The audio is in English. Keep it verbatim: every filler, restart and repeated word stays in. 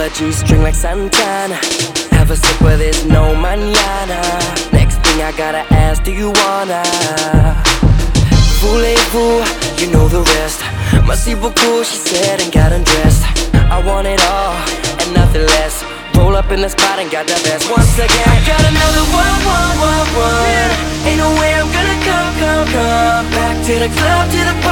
a G-string like Santana. Have a sip but there's no mañana. Next thing I gotta ask, do you wanna? Voulez-vous, you know the rest. Merci beaucoup, she said and got undressed. I want it all and nothing less. Roll up in the spot and got that best. Once again, I got another one, one, one, one. Ain't no way I'm gonna come, come, come back to the club, to the